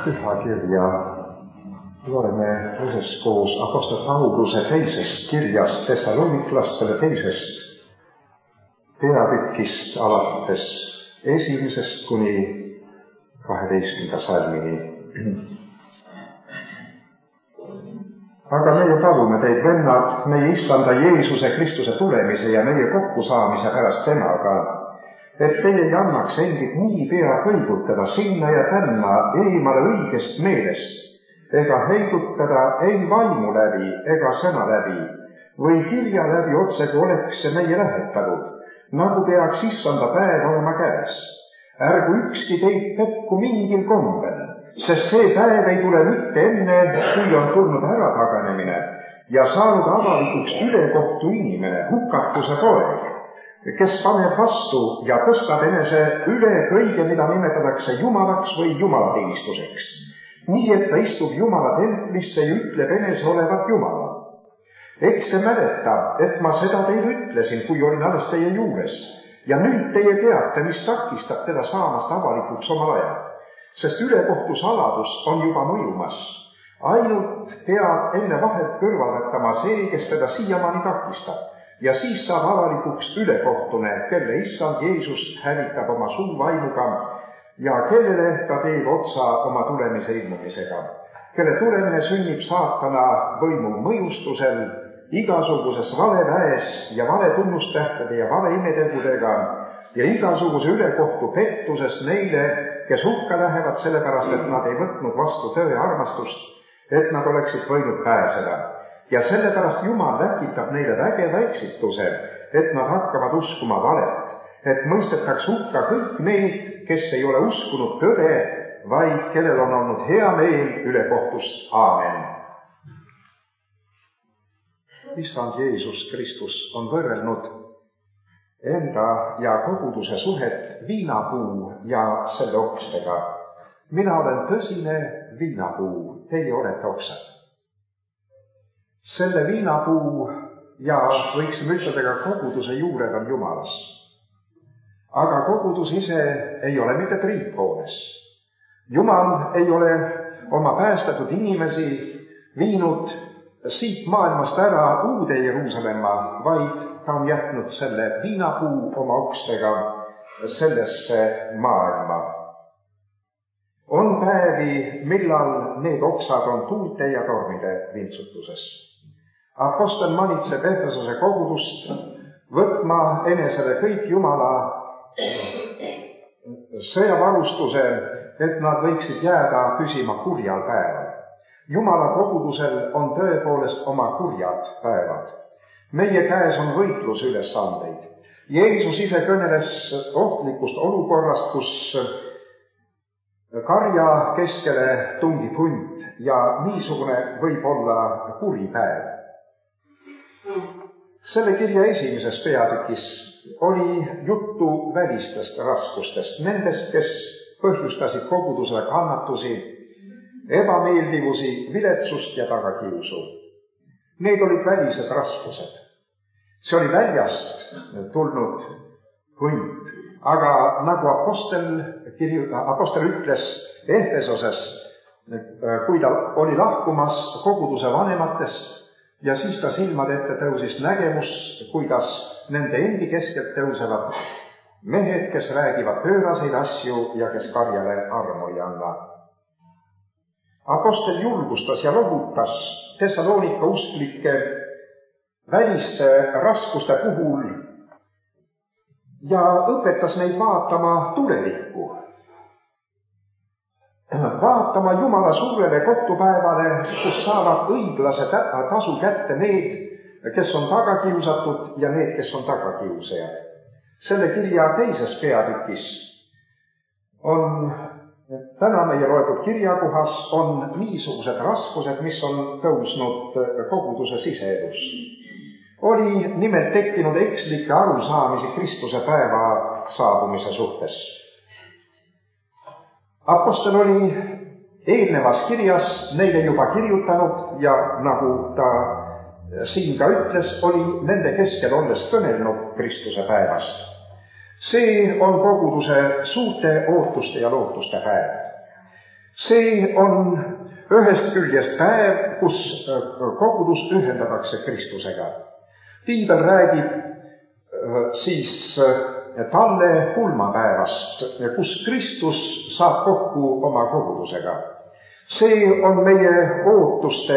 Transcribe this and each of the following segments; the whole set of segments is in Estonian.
Püha kirja loeme üheskoos Apostel Pauluse teisest kirjast Thessaloniklastele teisest peatükist alates 1. kuni 12. salmini. Aga meie palume teid, vennad, meie Issanda Jeesuse Kristuse tulemise ja meie kokkusaamise pärast temaga, et teie ei annaks endid niipea kõigutada sinna ja tänna eemale õigest meelest, ega heidutada ei vaimu läbi ega sõna läbi või kirja läbi otse, kui oleks see meie lähetanud, nagu peaks Issanda päev olema käes. Ärgu ükski teid petku mingil kombel, sest see päev ei tule mitte enne, kui on tulnud ärataganemine ja saanud avalikuks ülekohtu inimene, hukatuse poeg, kes paneb vastu ja tõstab enese üle kõige, mida nimetatakse jumalaks või jumalateenistuseks, nii et ta istub Jumala templisse ja ütleb enese olevat Jumala. Eks te mäleta, et ma seda teile ütlesin, kui olin alles teie juures, ja nüüd teie teate, mis takistab teda saamast avalikuks omal ajal, sest ülekohtu saladus on juba mõjumas. Ainult peab enne vahelt kõrvaletama see, kes teda siiamaani takistab, ja siis saab avalikuks ülekohtune, kelle Issand Jeesus hävitab oma suu vaimuga ja kellele ta teeb otsa oma tulemise ilmumisega, kelle tulemine sünnib saatana võimu mõjustusel, igasuguses valeväes ja vale tunnustähtede ja vale imetegudega ja igasuguse ülekohtu pettuses neile, kes hukka lähevad sellepärast, et nad ei võtnud vastu tõe armastust, et nad oleksid võinud pääseda. Ja sellepärast Jumal läkitab neile vägeva eksituse, et nad hakkavad uskuma valet, et mõistetaks hukka kõik need, kes ei ole uskunud tõde, vaid kellel on olnud hea meel ülekohtust. Aamen. Issand Jeesus Kristus on võrrelnud enda ja koguduse suhet viinapuu ja selle okstega. Mina olen tõsine viinapuu, teie olete oksad. Selle viinapuu ja võiksime ütelda ka koguduse juured on Jumalas. Aga kogudus ise ei ole mitte triiphoones. Jumal ei ole oma päästetud inimesi viinud siit maailmast ära uude Jeruusalemma, vaid ta on jätnud selle viinapuu oma okstega sellesse maailma. On päevi, millal need oksad on tuulte ja tormide vintsutuses. Apostel manitseb Efesose kogudust võtma enesele kõik Jumala sõjavarustuse, et nad võiksid jääda püsima kurjal päeval. Jumala kogudusel on tõepoolest oma kurjad päevad. Meie käes on võitlus ülesandeid. Jeesus ise kõneles ohtlikust olukorrast, kus karja keskele tungib hunt ja niisugune võib olla kuri päev. Selle kirja esimeses peatükis oli juttu välistest raskustest, nendest, kes põhjustasid kogudusele kannatusi, ebameeldivusi, viletsust ja tagakiusu. Need olid välised raskused. See oli väljast tulnud hunt, aga nagu apostel ütles Efesoses, kui ta oli lahkumas koguduse vanematest, ja siis ta silmade ette tõusis nägemus, kuidas nende endi keskelt tõusevad mehed, kes räägivad pööraseid asju ja kes karjale armu ei anna. Apostel julgustas ja lohutas Thessalonika usklikke väliste raskuste puhul ja õpetas neid vaatama tulevikku. Vaatama Jumala suurele kohtupäevale, kus saavad õiglase tasu kätte need, kes on tagakiusatud ja need, kes on tagakiusajad. Selle kirja teises peatükis on, täna meie loetud kirjakohas on niisugused raskused, mis on tõusnud koguduse siseelus. Oli nimelt tekkinud ekslikke arusaamisi Kristuse päeva saabumise suhtes. Apostel oli eelnevas kirjas neile juba kirjutanud ja nagu ta siin ka ütles, oli nende keskel olles kõnelnud Kristuse päevast. See on koguduse suurte ootuste ja lootuste päev. See on ühest küljest päev, kus kogudust ühendatakse Kristusega. Piibel räägib siis talle pulmapäevast, kus Kristus saab kokku oma kogudusega. See on meie ootuste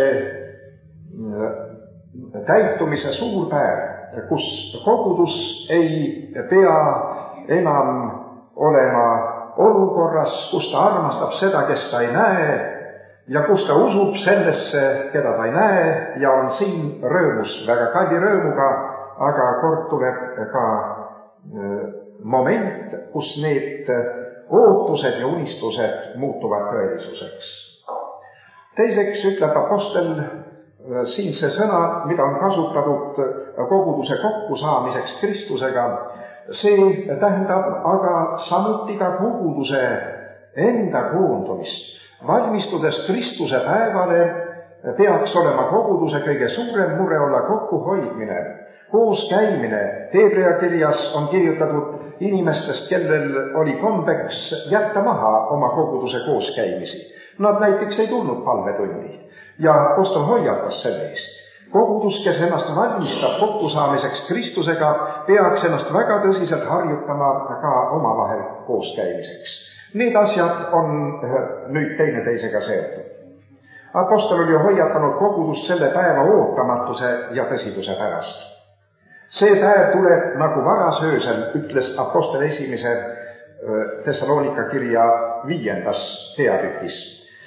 täitumise suur päev, kus kogudus ei pea enam olema olukorras, kus ta armastab seda, kes ta ei näe, ja kus ta usub sellesse, keda ta ei näe, ja on siin rõõmus, väga kalli rõõmuga, aga kord tuleb ka moment, kus need ootused ja unistused muutuvad tõelisuseks. Teiseks ütleb apostel siin see sõna, mida on kasutatud koguduse kokkusaamiseks Kristusega, see tähendab aga samuti ka koguduse enda koondumist. Valmistudes Kristuse päevale peaks olema koguduse kõige suurem mure olla kokkuhoidmine, kooskäimine. Hebrea kirjas on kirjutatud inimestest, kellel oli kombeks jätta maha oma koguduse kooskäimisi. Nad näiteks ei tulnud palvetundi ja apostel hoiatas selle eest. Kogudus, kes ennast valmistab kokkusaamiseks Kristusega, peaks ennast väga tõsiselt harjutama ka omavahel kooskäimiseks. Need asjad on nüüd teineteisega seotud. Apostel oli hoiatanud kogudust selle päeva ootamatuse ja tõsiduse pärast. See päev tuleb nagu varasöösel, ütles apostel 1. Thessalonika kirja 5. peatükis.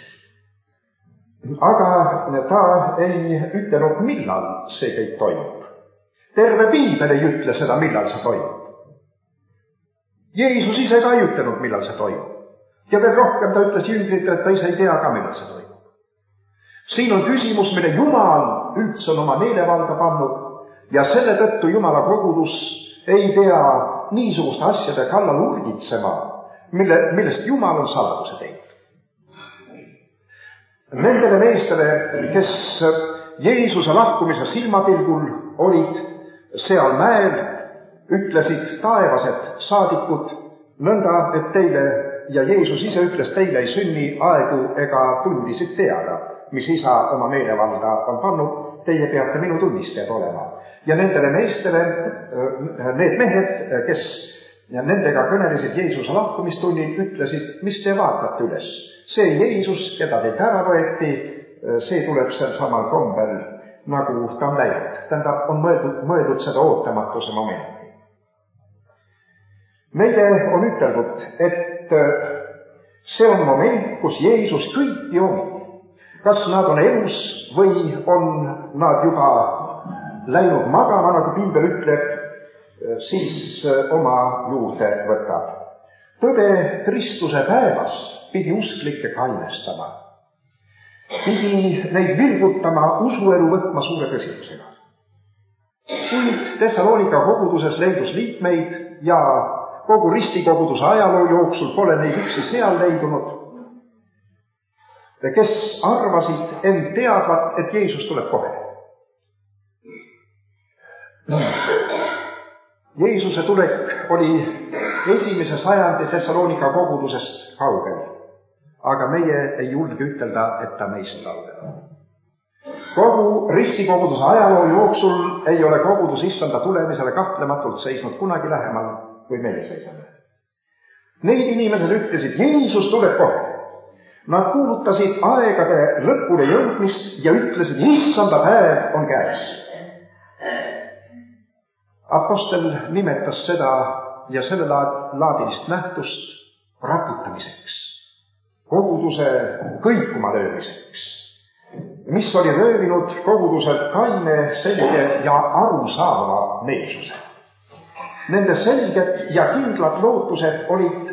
Aga ta ei ütlenud, millal see kõik toimub. Terve Piibel ei ütle seda, millal see toimub. Jeesus ise ka ei ütlenud, millal see toimub. Ja veel rohkem ta ütles jüngritele, et ta ise ei tea ka, millal see toimub. Siin on küsimus, mille Jumal üldse on oma meelevalda pannud ja selle tõttu Jumala kogudus ei pea niisuguste asjade kallal urgitsema, millest Jumal on saladuse teinud. Nendele meestele, kes Jeesuse lahkumise silmapilgul olid seal mäel, ütlesid taevased saadikud nõnda, et teile, ja Jeesus ise ütles, teile ei sünni aegu ega tundisid teada, mis isa oma meelevalda on pannud, teie peate minu tunnistajad olema. Ja nendele meestele, need mehed, kes nendega kõnelesid Jeesuse lahkumistunnil, ütlesid, mis te vaatate üles? See Jeesus, keda teilt ära võeti, see tuleb sel samal kombel, nagu ta on läinud. Tähendab, on mõeldud seda ootamatuse momenti. Meile on üteldud, et see on moment, kus Jeesus kõiki on. Kas nad on elus või on nad juba läinud magama, nagu Piibel ütleb, siis oma juurde võtab. Tõde Kristuse päevast pidi usklikke kainestama. Pidi neid virgutama, usuelu võtma suure tõsidusega. Kuid Thessalonika koguduses leidus liikmeid ja kogu ristikoguduse ajaloo jooksul pole neid üksi seal leidunud, kes arvasid end teadvat, et Jeesus tuleb kohe. Jeesuse tulek oli 1. sajandi Thessalonika kogudusest kaugel, aga meie ei julge ütelda, et ta meist kaugel. Kogu ristikoguduse ajaloo jooksul ei ole kogudus issanda tulemisele kahtlematult seisnud kunagi lähemal, kui meie seisame. Neid inimesed ütlesid, Jeesus tuleb kohe. Nad kuulutasid aegade lõpule jõudmist ja ütlesid, issanda päev on käes. Apostel nimetas seda ja selle laadilist nähtust raputamiseks, koguduse kõikuma löömiseks, mis oli röövinud koguduselt kaine, selge ja arusaava meelsuse. Nende selged ja kindlad lootused olid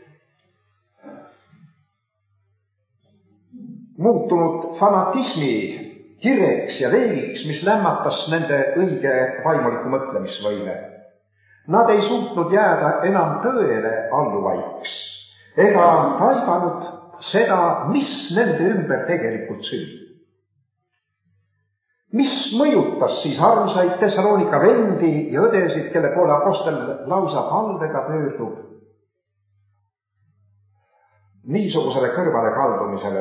muutunud fanatismi kireks ja veeliks, mis lämmatas nende õige vaimuliku mõtlemisvõime. Nad ei suutnud jääda enam tõele alluvaiks ega taibanud seda, mis nende ümber tegelikult sünnib. Mis mõjutas siis armsaid Thessalonika vendi ja õdesid, kelle poole apostel lausa palvega pöördub? niisugusele kõrvale kaldumisele.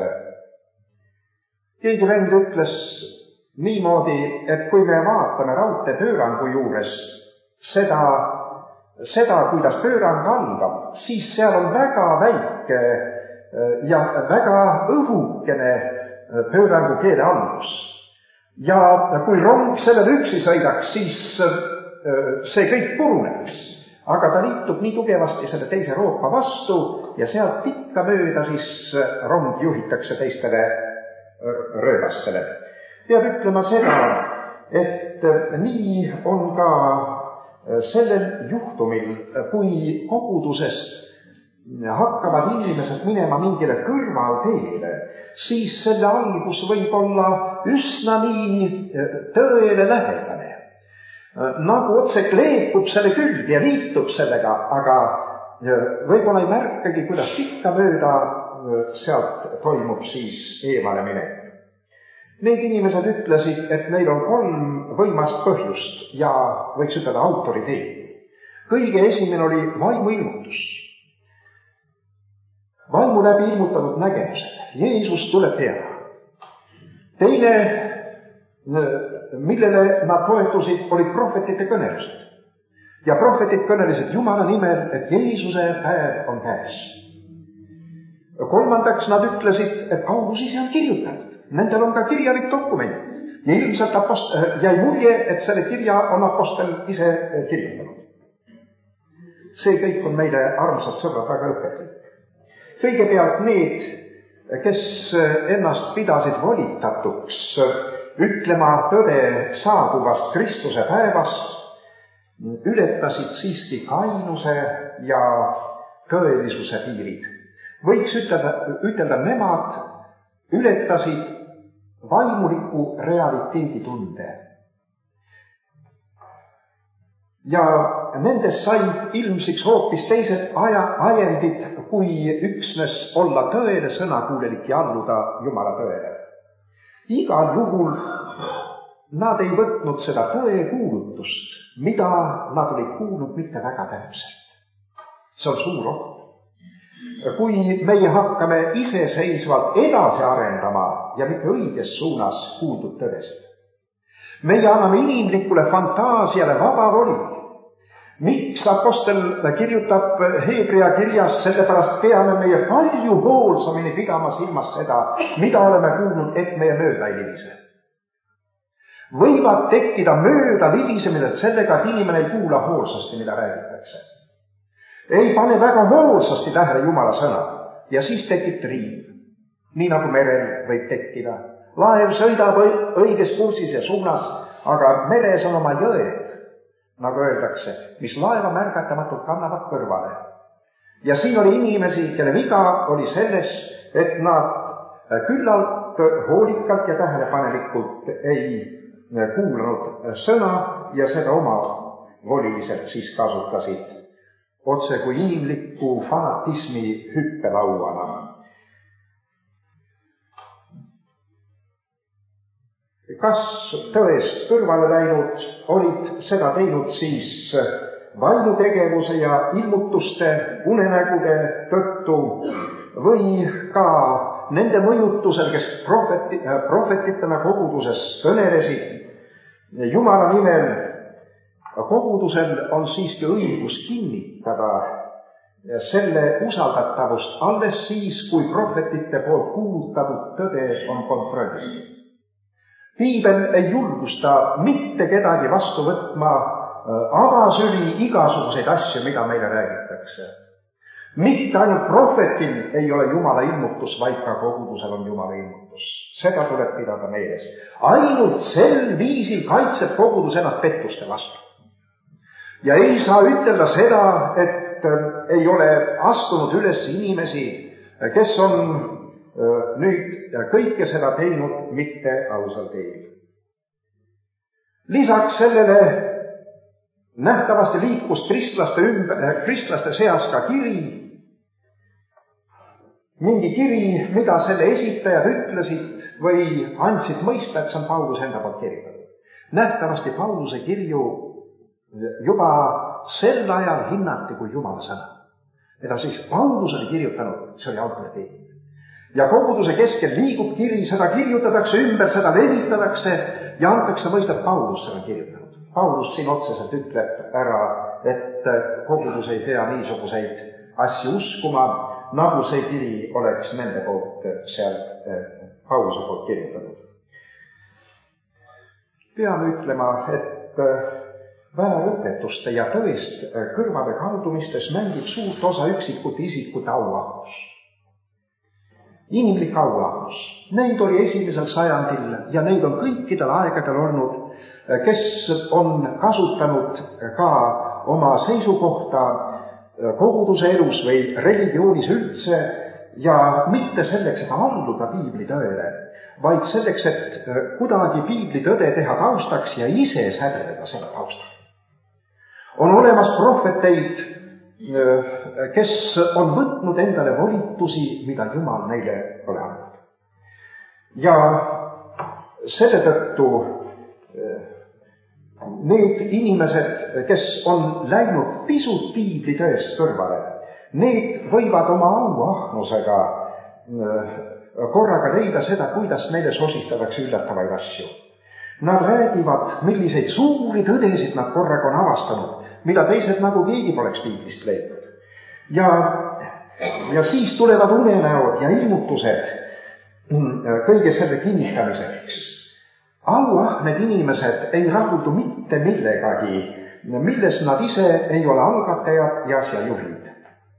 Keegi vend ütles niimoodi, et kui me vaatame raudteepöörangu juures seda, kuidas pöörang algab, siis seal on väga väike ja väga õhukene pöörangu keele algus. Ja kui rong sellele üksi sõidaks, siis see kõik puruneks, aga ta liitub nii tugevasti selle teise roopa vastu ja sealt pikka mööda siis rong juhitakse teistele rööbastele. Peab ütlema seda, et nii on ka sellel juhtumil, kui kogudusest hakkavad inimesed minema mingile kõrvalteele, siis selle algus võib olla üsna nii tõele lähedane. Nagu otse kleepub selle külge ja liitub sellega, aga võib-olla ei märkagi, kuidas pikka mööda sealt toimub siis eemale minek. Need inimesed ütlesid, et neil on 3 võimast põhjust ja võiks ütelda autoriteeti. Kõige esimene oli vaimuilmutus. Vaimu läbi ilmutatud nägemused. Jeesus tuleb peale. Teine, millele nad toetusid, olid prohvetite kõnelused. Ja prohvetid kõnelesid Jumala nimel, et Jeesuse päev on käes. Kolmandaks nad ütlesid, et Paulus ise on kirjutanud. Nendel on ka kirjalik dokument. Ja ilmselt jäi mulje, et selle kirja on apostel ise kirjutanud. See kõik on meile, armsad sõbrad, väga õpetlik. Kõigepealt need, kes ennast pidasid volitatuks ütlema tõde saabuvast Kristuse päevast, ületasid siiski kainuse ja tõelisuse piirid. Võiks ütelda, nemad ületasid vaimuliku realiteedi tunde. Ja nendest said ilmsiks hoopis teised ajendid, kui üksnes olla tõele sõnakuulelik ja alluda Jumala tõele. Igal juhul nad ei võtnud seda tõe kuulutust, mida nad olid kuulnud mitte väga täpselt. See on suur oht. Kui meie hakkame iseseisvalt edasi arendama ja mitte õiges suunas kuuldud tõdesid. Meie anname inimlikule fantaasiale vaba voli. Miks apostel kirjutab Hebrea kirjas, sellepärast peame meie palju hoolsamini pidama silmas seda, mida oleme kuulnud, et meie mööda ei libise. Võivad tekkida mööda libisemised sellega, et inimene ei kuula hoolsasti, mida räägitakse. Ei pane väga hoolsasti tähele Jumala sõna ja siis tekib triiv, nii nagu merel võib tekkida. Laev sõidab õiges kursis ja suunas, aga meres on oma jõed, nagu öeldakse, mis laeva märgatamatult kannavad kõrvale. Ja siin oli inimesi, kelle viga oli selles, et nad küllalt hoolikalt ja tähelepanelikult ei kuulanud sõna ja seda oma voliliselt siis kasutasid otse kui inimliku fanatismi hüppelauana. Kas tõest kõrvale läinud olid seda teinud siis vaimutegevuse ja ilmutuste, unenägude tõttu või ka nende mõjutusel, kes prohvetitena koguduses kõnelesid Jumala nimel? Kogudusel on siiski õigus kinnitada selle usaldatavust alles siis, kui prohvetite poolt kuulutatud tõde on kontrollitud. Piibel ei julgusta mitte kedagi vastu võtma avasüli igasuguseid asju, mida meile räägitakse. Mitte ainult prohvetil ei ole Jumala ilmutus, vaid ka kogudusel on Jumala ilmutus. Seda tuleb pidada meeles. Ainult sel viisil kaitseb kogudus ennast pettuste vastu. Ja ei saa ütelda seda, et ei ole astunud üles inimesi, kes on nüüd kõike seda teinud mitte ausal teel. Lisaks sellele nähtavasti liikus kristlaste seas ka kiri, mingi kiri, mida selle esitajad ütlesid või andsid mõista, et see on Paulus enda poolt kirjutatud. Nähtavasti Pauluse kirju juba sel ajal hinnati kui Jumala sõna. mida siis Paulus oli kirjutanud, see oli autoriteet. Ja koguduse keskel liigub kiri, seda kirjutatakse ümber, seda levitatakse ja antakse mõista, et Paulus seda kirjutanud. Paulus siin otseselt ütleb ära, et kogudus ei pea niisuguseid asju uskuma, nagu see kiri oleks nende poolt seal Pauluse poolt kirjutatud. Peame ütlema, et väärõpetuste ja tõest kõrvale kaldumistes mängib suurt osa üksikute isikute auahnus. Inimlik auahnus. Neid oli esimesel sajandil ja neid on kõikidel aegadel olnud, kes on kasutanud ka oma seisukohta koguduse elus või religioonis üldse ja mitte selleks, et alluda piibli tõele, vaid selleks, et kuidagi piibli tõde teha taustaks ja ise sädeleda selle taustal. On olemas prohveteid, kes on võtnud endale volitusi, mida Jumal neile pole andnud. Ja selle tõttu need inimesed, kes on läinud pisut piibli tõest kõrvale, need võivad oma auahnusega korraga leida seda, kuidas neile sosistatakse üllatavaid asju. Nad räägivad, milliseid suuri tõdesid nad korraga on avastanud, mida teised nagu keegi poleks piiblist leidnud. Ja siis tulevad unenäod ja ilmutused kõige selle kinnitamiseks. Auahned inimesed ei rahuldu mitte millegagi, milles nad ise ei ole algatajad ja asja juhid.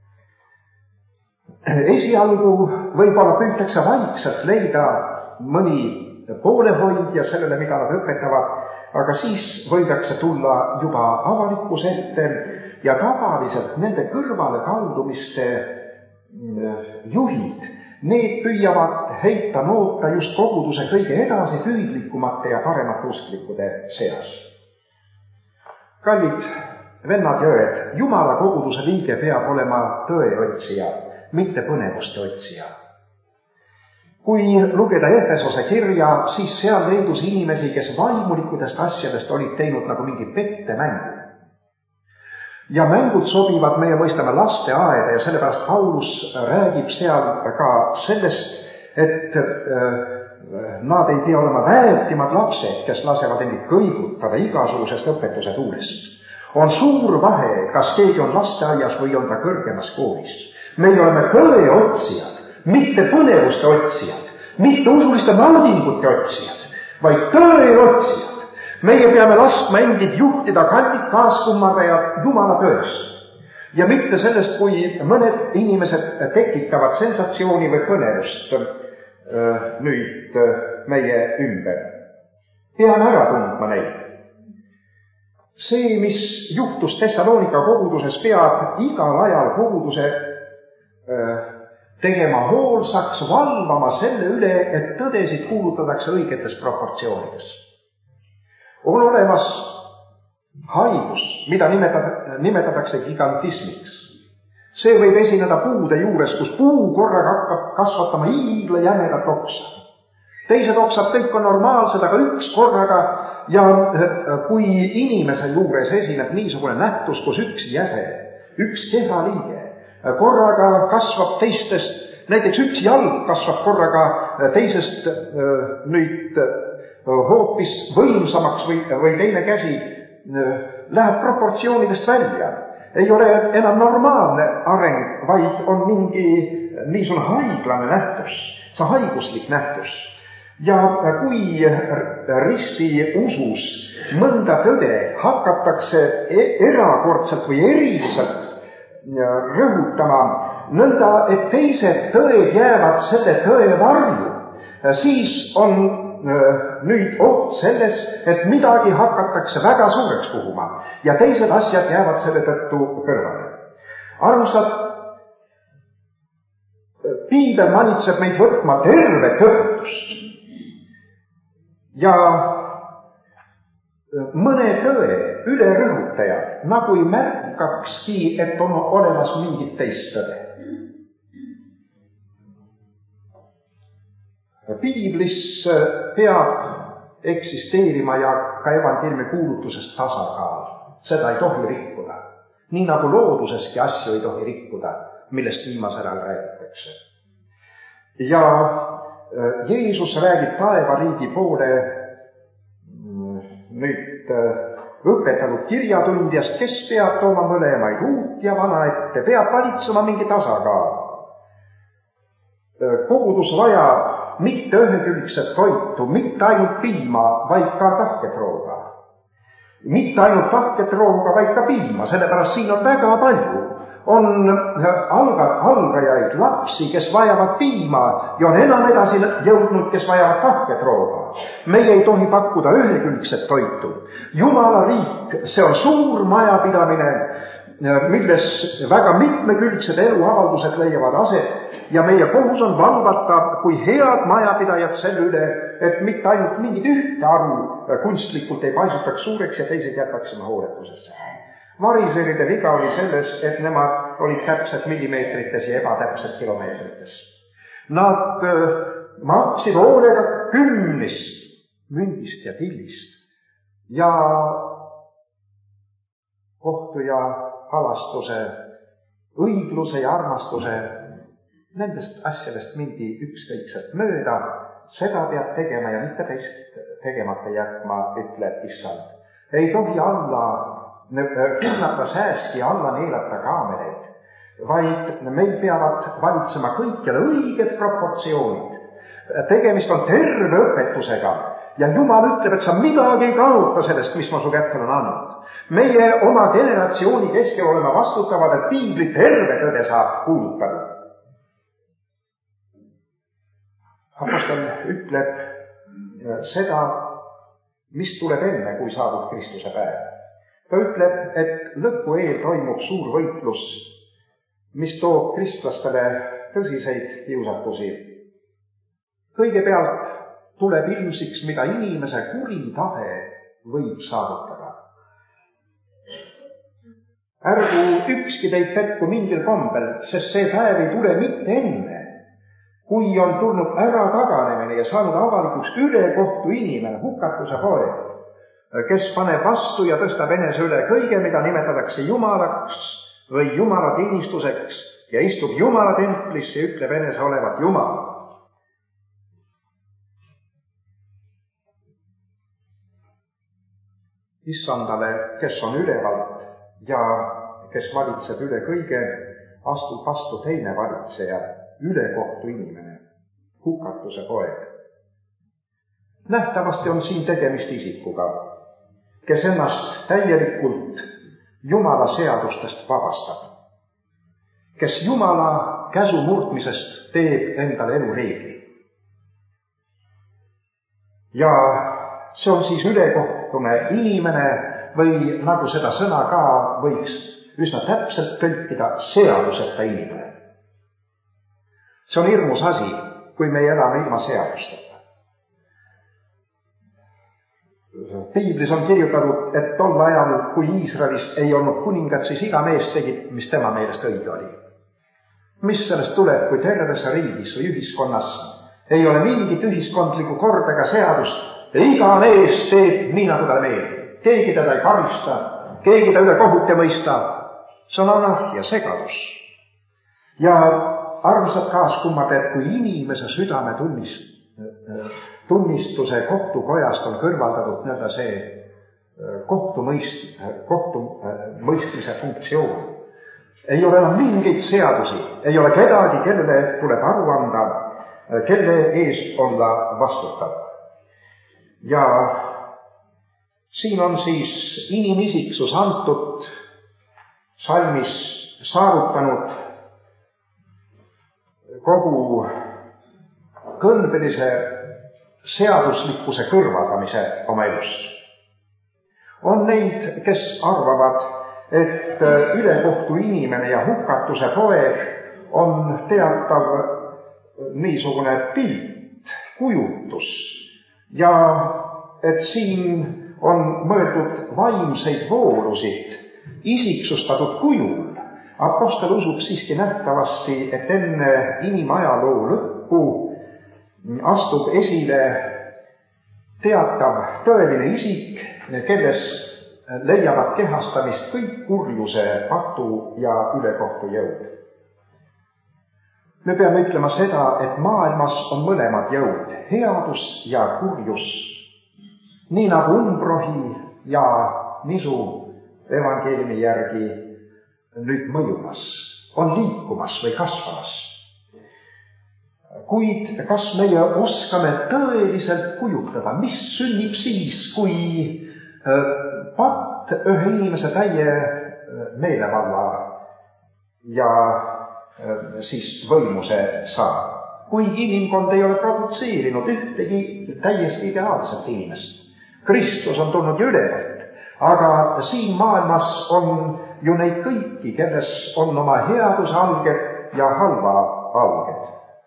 Esialgu võib-olla püütakse vaikselt leida mõni poolehoidja sellele, mida nad õpetavad, aga siis võidakse tulla juba avalikkuse ette ja tavaliselt nende kõrvale kaldumiste juhid, need püüavad heita noota just koguduse kõige edasi püüdlikumate ja paremate usklikude seas. Kallid vennad ja õed, Jumala koguduse liige peab olema tõeotsija, mitte põnevuste otsija. Kui lugeda Efesose kirja, siis seal leidus inimesi, kes vaimulikudest asjadest olid teinud nagu mingi pettemängu. Ja mängud sobivad, meie mõistame, lasteaeda ja sellepärast Paulus räägib seal ka sellest, et nad ei pea olema väetimad lapsed, kes lasevad endid kõigutada igasugusest õpetuse tuulest. On suur vahe, kas keegi on lasteaias või on ta kõrgemas koolis. Meie oleme tõeotsijad, mitte põnevuste otsijad, mitte usuliste naudingute otsijad, vaid tõeotsijad. Meie peame laskma endid juhtida kandid kaaskummardajad Jumala tööst. Ja mitte sellest, kui mõned inimesed tekitavad sensatsiooni või põnevust nüüd meie ümber. Peame ära tundma neid. See, mis juhtus Thessalonika koguduses, peab igal ajal koguduse tegema hoolsaks, valvama selle üle, et tõdesid kuulutatakse õigetes proportsioonides. On olemas haigus, mida nimetatakse gigantismiks. See võib esineda puude juures, kus puu korraga hakkab kasvatama hiigla jämedat oksa. Teised oksad kõik on normaalsed, aga üks korraga, ja kui inimese juures esineb niisugune nähtus, kus üks jäse, üks kehaliige korraga kasvab teistest, näiteks üks jalg kasvab korraga teisest nüüd hoopis võimsamaks või teine käsi läheb proportsioonidest välja. Ei ole enam normaalne areng, vaid on mingi niisugune haiglane nähtus, see haiguslik nähtus. Ja kui risti usus mõnda tõde hakatakse erakordselt või eriliselt rõhutama, nõnda, et teised tõed jäävad selle tõe varju, siis on nüüd oht selles, et midagi hakatakse väga suureks puhuma ja teised asjad jäävad selle tõttu kõrvale. Armsad, piibel manitseb meid võtma tervet õpetust ja mõne tõe ülerõhutajad nagu ei märkakski, et on olemas mingit teist tõde. Piiblis peab eksisteerima ja ka evangeeliumi kuulutusest tasakaal. Seda ei tohi rikkuda. Nii nagu looduseski asju ei tohi rikkuda. millest viimasel ajal räägitakse. Ja Jeesus räägib taevariigi poole nüüd õpetatud kirjatundjast, kes peab tooma mõlemaid, uut ja vana ette, peab valitsema mingi tasakaal. Kogudus vajab mitte ühekülgset toitu, mitte ainult piima, vaid ka tahket rooga. Mitte ainult tahket rooga, vaid ka piima, sellepärast siin on väga palju. On algajaid, lapsi, kes vajavad piima ja on enam edasi jõudnud, kes vajavad tahket rooga. Meie ei tohi pakkuda ühekülgset toitu. Jumala riik, see on suur majapidamine, milles väga mitmekülgsed eluavaldused leiavad aset ja meie kohus on valvata kui head majapidajad selle üle, et mitte ainult mingit ühte arvu kunstlikult ei paisutaks suureks ja teised jätaksime hooletusesse. Variseride viga oli selles, et nemad olid täpselt millimeetrites ja ebatäpselt kilomeetrites. Nad maksid hoolega 10 mündist ja tillist ja kohtu ja halastuse, õigluse ja armastuse, nendest asjadest mindi ükskõikselt mööda, seda peab tegema ja mitte teist tegemata jätma, ütleb issand. Ei tohi alla kurnata sääski, alla neelata kaameleid, vaid meil peavad valitsema kõikjale õiged proportsioonid. Tegemist on terve õpetusega ja Jumal ütleb, et sa midagi ei kaota sellest, mis ma su kätte olen andnud. Meie oma generatsiooni keskel oleme vastutavad, et piibli terve tõde saab kuulutada. Apostel ütleb seda, mis tuleb enne, kui saabub Kristuse päev. Ta ütleb, et lõpu eel toimub suur võitlus, mis toob kristlastele tõsiseid kiusatusi. Kõigepealt tuleb ilmsiks, mida inimese kuri tahe võib saavutada. Ärgu ükski teid petku mingil kombel, sest see päev ei tule mitte enne, kui on tulnud ära taganemine ja saanud avalikuks ülekohtu inimene, hukatuse poeg, kes paneb vastu ja tõstab enese üle kõige, mida nimetatakse jumalaks või jumala teenistuseks ja istub Jumala templisse ja ütleb enese olevat Jumal. Issandale, kes on ülevalt ja kes valitseb üle kõige, astub vastu teine valitseja, ülekohtu inimene, hukatuse poeg. Nähtavasti on siin tegemist isikuga, kes ennast täielikult Jumala seadustest vabastab, kes Jumala käsu murdmisest teeb endale elureegli. Ja see on siis ülekohtune inimene või nagu seda sõna ka võiks üsna täpselt tõlkida, seaduseta inimene. See on hirmus asi, kui me elame ilma seadusteta. Piiblis on kirjutatud, et tol ajal, kui Iisraelis ei olnud kuningat, siis iga mees tegi, mis tema meelest õige oli. Mis sellest tuleb, kui terves riigis või ühiskonnas ei ole mingit ühiskondlikku korda ega seadust ja iga mees teeb nii, nagu ta meeldib. Keegi teda ei karista, keegi ta üle kohut ei mõista. See on anarhia, segadus. Ja armsad kaaskummad, et kui inimese südame tunnistuse kohtukojast on kõrvaldatud nõnda see kohtumõistmise funktsioon. Ei ole enam mingeid seadusi, ei ole kedagi, kellele tuleb aru anda, kelle ees olla vastutav. Ja siin on siis inimisiksus antud salmis saavutanud kogu kõlbelise seaduslikkuse kõrvaldamise oma elust. On neid, kes arvavad, et ülekohtu inimene ja hukatuse poeg on teatav niisugune pilt, kujutus ja et siin on mõeldud vaimseid voolusid isiksustatud kujul. Apostel usub siiski nähtavasti, et enne inimajaloo lõppu astub esile teatav tõeline isik, kelles leiavad kehastamist kõik kurjuse, patu ja ülekohtu jõud. me peame ütlema seda, et maailmas on mõlemad jõud, headus ja kurjus. Nii nagu umbrohi ja nisu evangeeliumi järgi nüüd mõjumas, on liikumas või kasvamas. Kuid kas meie oskame tõeliselt kujutada, mis sünnib siis, kui patt ühe inimese täie meelevalla ja siis võimuse saab? Kuigi inimkond ei ole produtseerinud ühtegi täiesti ideaalset inimest. Kristus on tulnud ju ülevalt, aga siin maailmas on ju neid kõiki, kelles on oma headuse alged ja halva alged.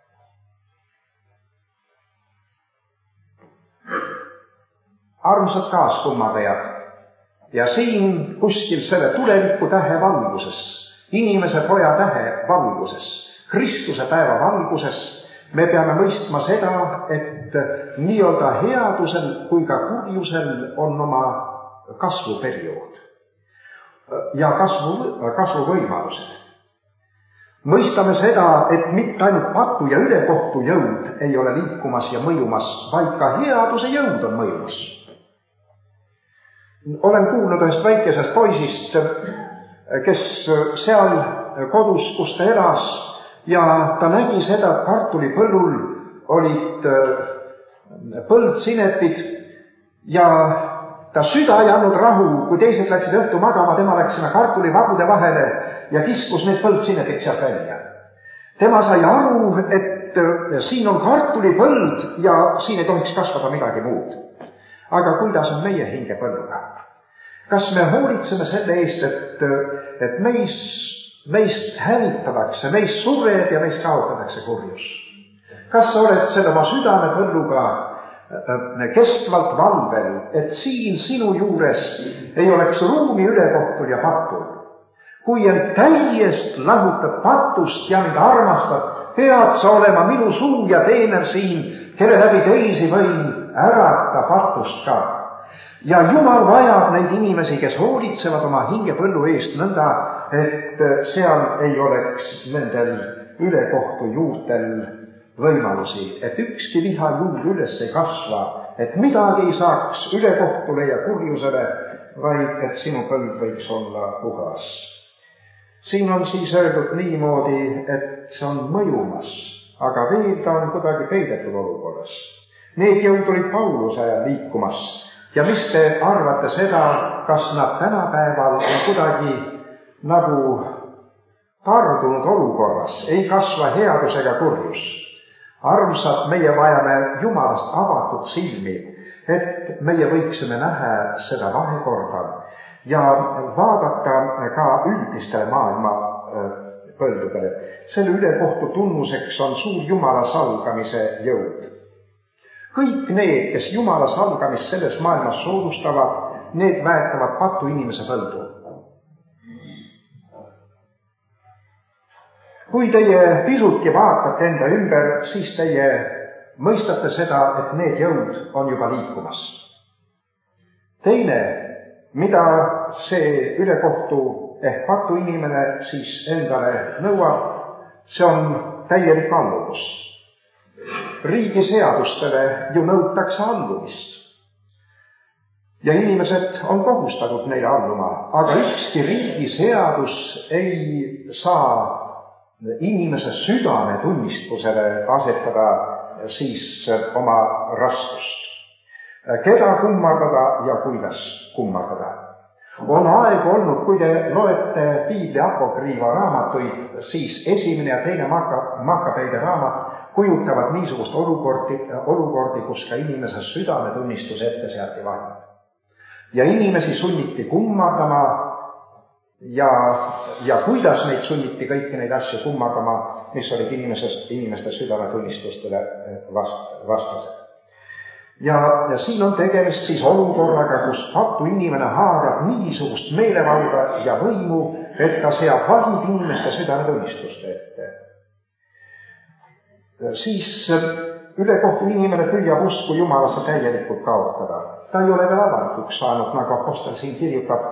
Armsad kaaskummardajad, ja siin kuskil selle tuleviku tähe valguses, inimese poja tähe valguses, Kristuse päeva valguses, me peame mõistma seda, et nii-öelda headusel kui ka kurjusel on oma kasvuperiood ja kasvuvõimalused. Mõistame seda, et mitte ainult patu ja ülekohtu jõud ei ole liikumas ja mõjumas, vaid ka headuse jõud on mõjumas. Olen kuulnud ühest väikesest poisist, kes seal kodus, kus ta elas, ja ta nägi seda, et kartulipõllul olid põldsinepid ja ta süda ei andnud rahu, kui teised läksid õhtu magama, tema läks sinna kartulivagude vahele ja kiskus need põldsinepid sealt välja. Tema sai aru, et siin on kartulipõld ja siin ei tohiks kasvada midagi muud. Aga kuidas on meie hingepõlluga? Kas me hoolitseme selle eest, et meist hävitatakse, meist sured ja meist kaotatakse kurjus? Kas sa oled selle oma südamepõlluga kestvalt valvel, et siin sinu juures ei oleks ruumi ülekohtul ja patul? Kui end täiest lahutad patust ja mind armastad, pead sa olema minu suu ja teener siin, kelle läbi teisi võin ärata patust ka. Ja Jumal vajab neid inimesi, kes hoolitsevad oma hingepõllu eest nõnda, et seal ei oleks nendel ülekohtu juurtel võimalusi, et ükski liha juur üles ei kasva, et midagi ei saaks ülekohtule ja kurjusele, vaid et sinu põld võiks olla puhas. Siin on siis öeldud niimoodi, et see on mõjumas, aga veel ta on kuidagi peidetud olukorras. Need jõud olid Pauluse ajal liikumas ja mis te arvate seda, kas nad tänapäeval on kuidagi nagu tardunud olukorras, ei kasva headus ega kurjus? Armsad, meie vajame Jumalast avatud silmi, et meie võiksime näha seda vahekorda ja vaadata ka üldistele maailma põldudele. Selle ülekohtu tunnuseks on suur Jumala salgamise jõud. Kõik need, kes Jumala salgamist selles maailmas soodustavad, need väetavad patu inimese põldu. Kui teie pisutki vaatate enda ümber, siis teie mõistate seda, et need jõud on juba liikumas. Teine, mida see ülekohtu ehk patu inimene siis endale nõuab, see on täielik alluvus. Riigi seadustele ju nõutakse allumist. Ja inimesed on kohustatud neile alluma, aga ükski riigi seadus ei saa inimese südametunnistusele asetada siis oma raskust. Keda kummardada ja kuidas kummardada? On aeg olnud, kui te loete Piibli apokriiva raamatuid, siis esimene ja teine Makkabeide raamat kujutavad niisugust olukordi, kus ka inimese südametunnistus ette seati vahel. Ja inimesi sunniti kummardama ja kuidas neid sunniti kõiki neid asju kummardama, mis olid inimeste südametunnistustele vastased. Ja siin on tegemist siis olukorraga, kus patu inimene haarab niisugust meelevalda ja võimu, et ta seab vahid inimeste südametunnistuste ette. Siis ülekohtu inimene püüab usku Jumalasse täielikult kaotada. Ta ei ole veel avalikuks saanud, nagu apostel siin kirjutab.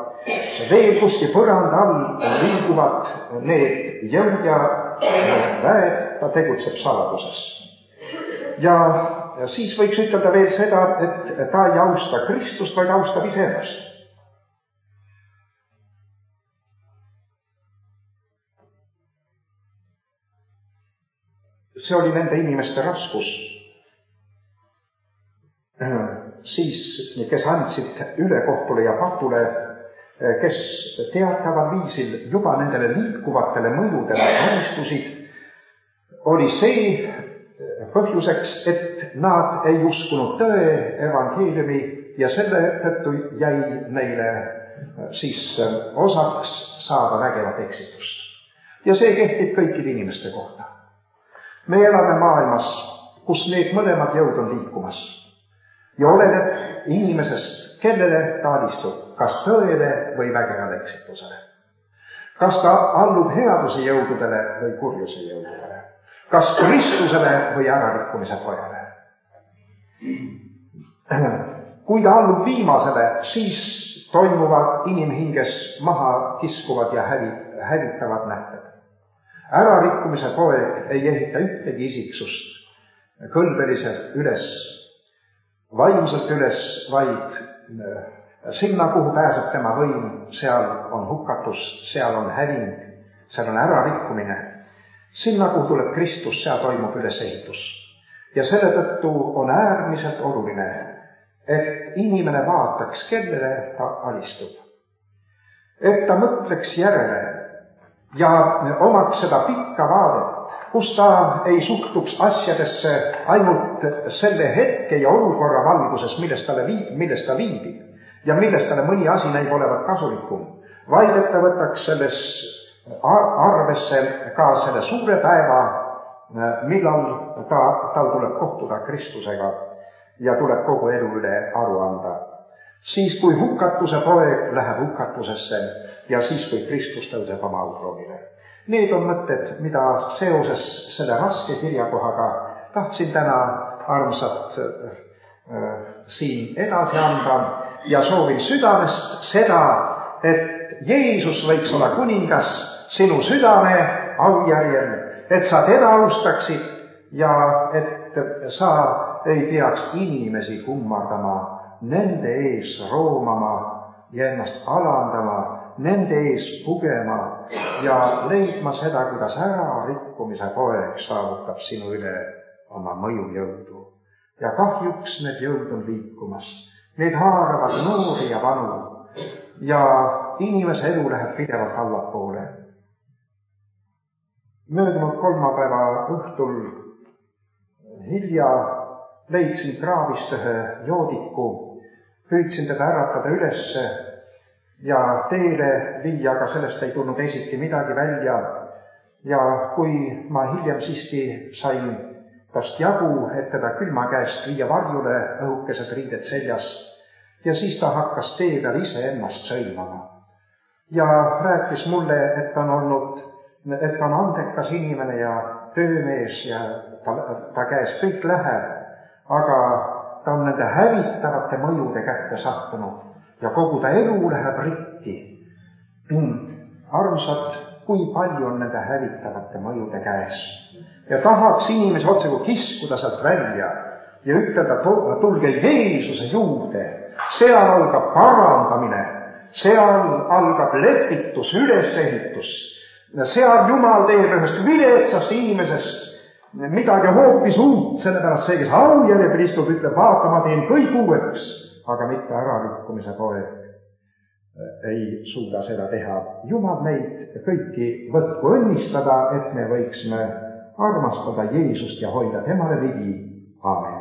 Veel kuskil põranda all liiguvad need jõud ja väed ta tegutseb saladuses. Ja siis võiks ütelda veel seda, et ta ei austa Kristust, vaid austab iseennast. See oli nende inimeste raskus, siis, kes andsid ülekohtule ja patule, kes teataval viisil juba nendele liikuvatele mõjudele alistusid, oli see põhjuseks, et nad ei uskunud tõe evangeeliumi ja selle tõttu jäi neile siis osaks saada vägevat eksitust. Ja see kehtib kõikide inimeste kohta. Me elame maailmas, kus need mõlemad jõud on liikumas ja oleneb inimesest, kellele ta alistub, kas tõele või vägevale eksitusele. Kas ta allub headuse jõududele või kurjuse jõududele, kas Kristusele või ärarikkumise pojale. Kui ta allub viimasele, siis toimuvad inimhinges maha kiskuvad ja hävitavad nähted. Ärarikkumise poeg ei ehita ühtegi isiksust kõlbeliselt üles, vaimselt üles, vaid sinna, kuhu pääseb tema võim, seal on hukatus, seal on häving, seal on ärarikkumine. Sinna, kuhu tuleb Kristus, seal toimub ülesehitus. Ja selle tõttu on äärmiselt oluline, et inimene vaataks, kellele ta alistub. Et ta mõtleks järele ja omaks seda pikka vaadet, kus ta ei suhtuks asjadesse ainult selle hetke ja olukorra valguses, milles ta viibib ja milles talle mõni asi näib olevat kasulikum, vaid et ta võtaks selles arvesse ka selle suure päeva, millal tal tuleb kohtuda Kristusega ja tuleb kogu elu üle aru anda. Siis, kui hukatuse poeg läheb hukatusesse ja siis, kui Kristus tõuseb oma autroonile. Need on mõtted, mida seoses selle raske kirjakohaga tahtsin täna armsat siin edasi anda ja soovin südamest seda, et Jeesus võiks olla kuningas sinu südame aujärjel, et sa teda austaksid ja et sa ei peaks inimesi kummardama, nende ees roomama ja ennast alandama, nende ees pugema ja leidma seda, kuidas ärarikkumise poeg saavutab sinu üle oma mõjujõudu. Ja kahjuks need jõud on liikumas. Need haaravad noori ja vanu ja inimese elu läheb pidevalt allapoole. Möödunud kolmapäeva õhtul hilja leidsin kraavist ühe joodiku, püüdsin teda äratada ülesse ja teele viia, aga sellest ei tulnud esiti midagi välja. Ja kui ma hiljem siiski sain tast jagu, et teda külma käest viia varjule, õhukesed riided seljas, ja siis ta hakkas tee peal ise ennast sõimama. Ja rääkis mulle, et on andekas inimene ja töömees ja ta käes kõik läheb, aga ta on nende hävitavate mõjude kätte sattunud ja kogu ta elu läheb rikki. Armsad, kui palju on nende hävitavate mõjude käes. Ja tahaks inimesi otse kui kiskuda sealt välja ja ütelda, tulge Jeesuse juurde. Seal algab parandamine, seal algab lepitus, ülesehitus. Seal Jumal teeb ühest viletsast inimesest midagi hoopis uut, sellepärast see, kes aujärjel istub, ütleb, vaata, ma teen kõik uueks, aga mitte ärarikkumise poeg ei suuda seda teha. Jumal meid kõiki võtku õnnistada, et me võiksime armastada Jeesust ja hoida temale ligi. Aamen.